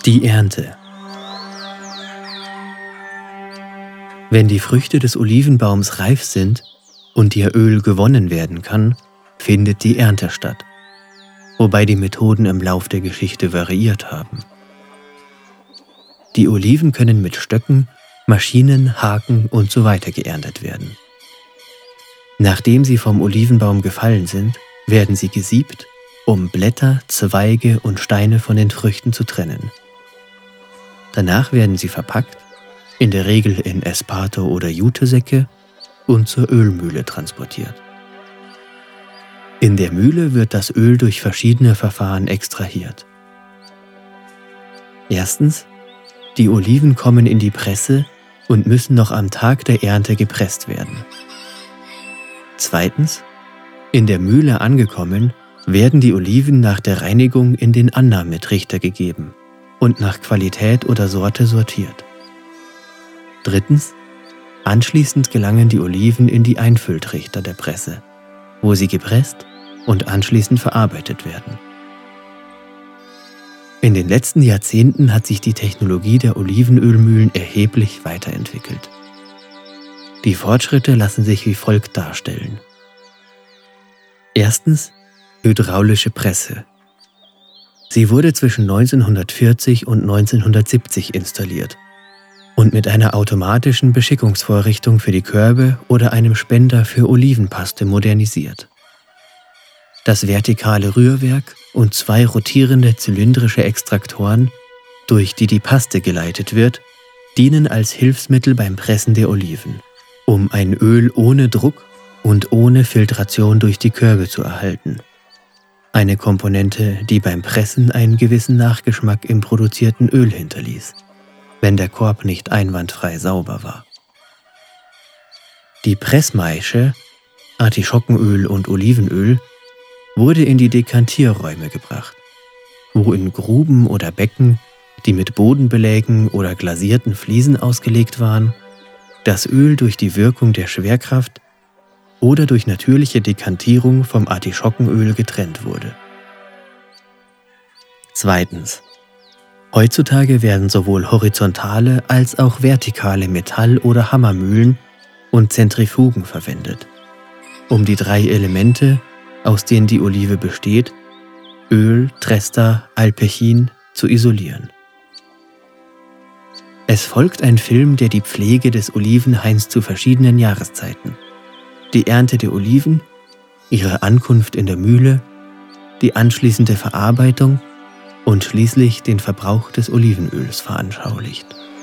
Die Ernte. Wenn die Früchte des Olivenbaums reif sind und ihr Öl gewonnen werden kann, findet die Ernte statt, wobei die Methoden im Lauf der Geschichte variiert haben. Die Oliven können mit Stöcken, Maschinen, Haken usw. geerntet werden. Nachdem sie vom Olivenbaum gefallen sind, werden sie gesiebt, um Blätter, Zweige und Steine von den Früchten zu trennen. Danach werden sie verpackt, in der Regel in Esparto- oder Jutesäcke, und zur Ölmühle transportiert. In der Mühle wird das Öl durch verschiedene Verfahren extrahiert. Erstens, die Oliven kommen in die Presse und müssen noch am Tag der Ernte gepresst werden. Zweitens, in der Mühle angekommen, werden die Oliven nach der Reinigung in den Annahmetrichter gegeben und nach Qualität oder Sorte sortiert. Drittens, anschließend gelangen die Oliven in die Einfülltrichter der Presse, wo sie gepresst und anschließend verarbeitet werden. In den letzten Jahrzehnten hat sich die Technologie der Olivenölmühlen erheblich weiterentwickelt. Die Fortschritte lassen sich wie folgt darstellen. Erstens, hydraulische Presse. Sie wurde zwischen 1940 und 1970 installiert und mit einer automatischen Beschickungsvorrichtung für die Körbe oder einem Spender für Olivenpaste modernisiert. Das vertikale Rührwerk und 2 rotierende zylindrische Extraktoren, durch die die Paste geleitet wird, dienen als Hilfsmittel beim Pressen der Oliven, um ein Öl ohne Druck und ohne Filtration durch die Körbe zu erhalten. Eine Komponente, die beim Pressen einen gewissen Nachgeschmack im produzierten Öl hinterließ, wenn der Korb nicht einwandfrei sauber war. Die Pressmaische, Artischockenöl und Olivenöl, wurde in die Dekantierräume gebracht, wo in Gruben oder Becken, die mit Bodenbelägen oder glasierten Fliesen ausgelegt waren, das Öl durch die Wirkung der Schwerkraft oder durch natürliche Dekantierung vom Artischockenöl getrennt wurde. Zweitens. Heutzutage werden sowohl horizontale als auch vertikale Metall- oder Hammermühlen und Zentrifugen verwendet, um die 3 Elemente, aus denen die Olive besteht, Öl, Trester, Alpechin, zu isolieren. Es folgt ein Film, der die Pflege des Olivenhains zu verschiedenen Jahreszeiten, die Ernte der Oliven, ihre Ankunft in der Mühle, die anschließende Verarbeitung und schließlich den Verbrauch des Olivenöls veranschaulicht.